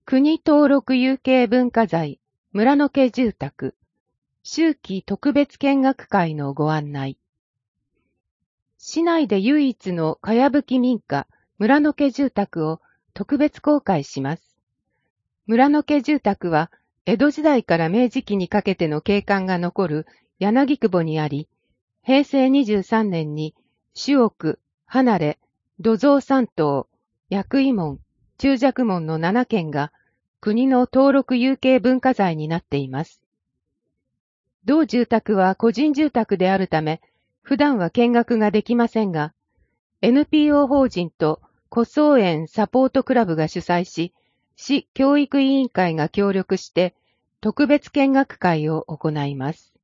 国登録有形文化財、村野家住宅、秋季特別見学会のご案内。市内で唯一のかやぶき民家、村野家住宅を特別公開します。村野家住宅は、江戸時代から明治期にかけての景観が残る柳久保にあり、平成23年に、主屋、離れ、土蔵三棟、薬医門、中尺門の7軒が、国の登録有形文化財になっています。同住宅は個人住宅であるため、普段は見学ができませんが、NPO 法人と古草園サポートクラブが主催し、市教育委員会が協力して、特別見学会を行います。